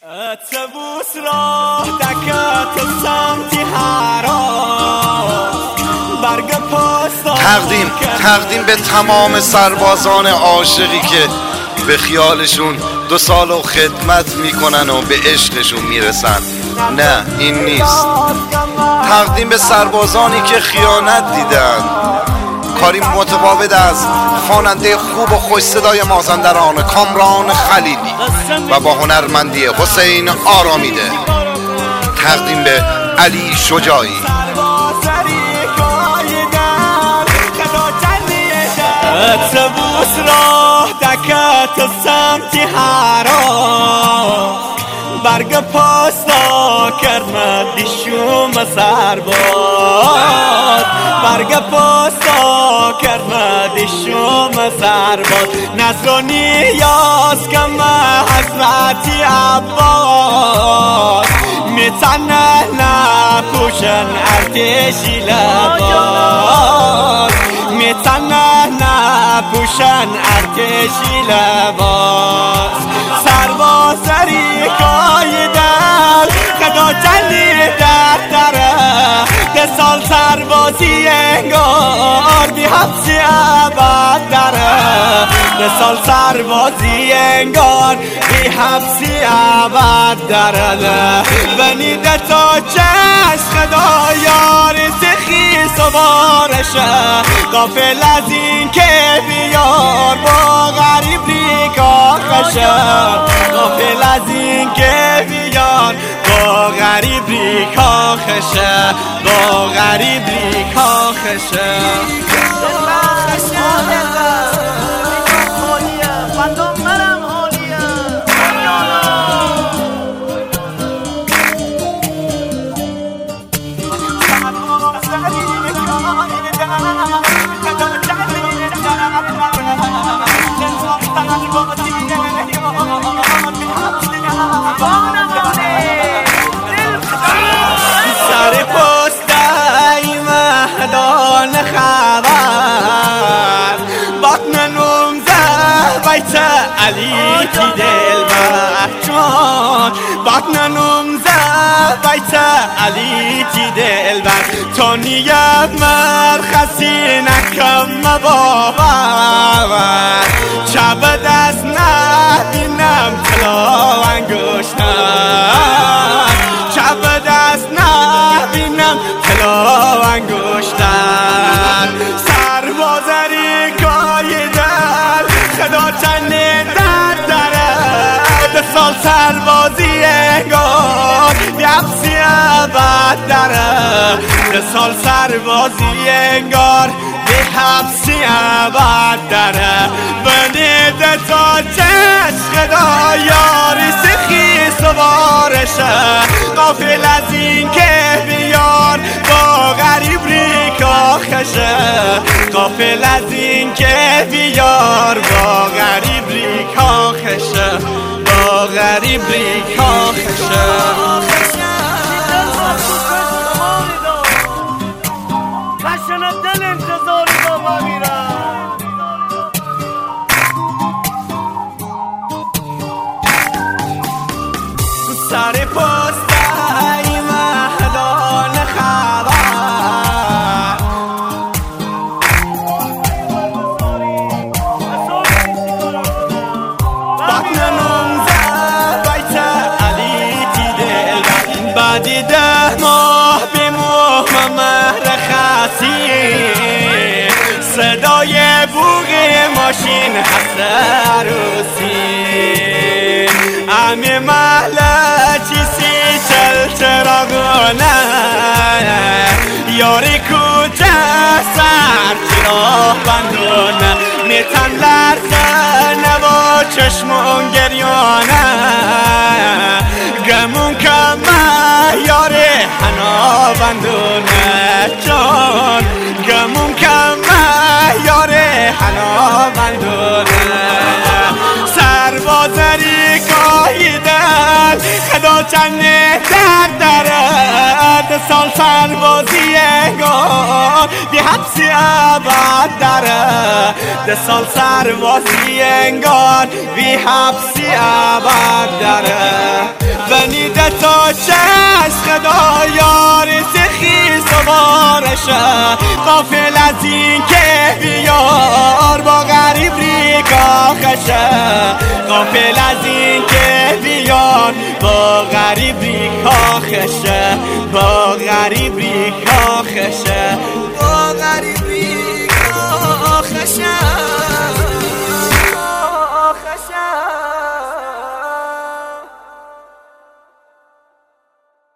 اتبوس را دکت سمتی تقدیم به تمام سربازان عاشقی که به خیالشون 2 سال و خدمت میکنن و به عشقشون میرسن. نه این نیست. تقدیم به سربازانی که خیانت دیدن. کاری متفاوت از خواننده خوب و خوش صدای مازندران کامران خلیلی و با هنرمندی حسین آرامیده. تقدیم به علی شجاعی. اتبوس را دکت سمتی برگ پاستا کرد دیشوم سرباز برگ پاستا کرد دیشوم سرباز نظر و نیاز کم حضرتی عباس میتنه نپوشن ارتشی لباس میتنه نپوشن ارتشی لباس سربازری کایدن خدا جلی در دره 10 سال سربازی انگار بی حبسی ابد دره 10 سال سربازی انگار بی حبسی ابد دره بنیده تا چشم خدا یار سخی سوارشه غافل از این که بیار با غریب ریکاخشه غافل از این که بیار با غریب ریکاخشه با غریب ریکاخشه سر پستای مهدان خبر بطن نمزه بیت علی کی دل بچان بطن نمزه بیت علی کی دل بر تو نیت مرخصی نکم مباور شب دست نبینم طلا و انگشتر شب دست نبینم طلا و انگشتر سربازری کایدن خدا چنده در دره 10 سال سربازی انگار بیفسی ابد دره 10 سال سربازی انگار بی حبسی ابد داره بنیده تا چشم خدا یاری سخی سوارشه غافل از این که بیار با غریب ریکاخشه غافل از این که بیار با غریب ریکاخشه با غریب ریکاخشه سر پستای مهدان خبر بطن نمزه بیت علی کی دل بعدی 10 ماه بموه مرخصی صدای بوق ماشین هست عروسی امی محله چیسی چل چراغونه یاری کجا سر چرا بندونه میتن لرزنه و چشمون گریانه گمون کمه یاری حنا بندونه جان گمون کمه یاری حنا بندونه سربازری کایدن خدا چنده در دره 10 سال سربازی انگار انگار بی حبسی ابد داره 10 سال سربازی انگار بی حبسی ابد داره بنیده تا چشم خدا یار تخیص و بارشه غافل از این که بیار با غریب ریکا خشه غافل از این که بیار با غریب ریکا خشه با غریب ریکا خشه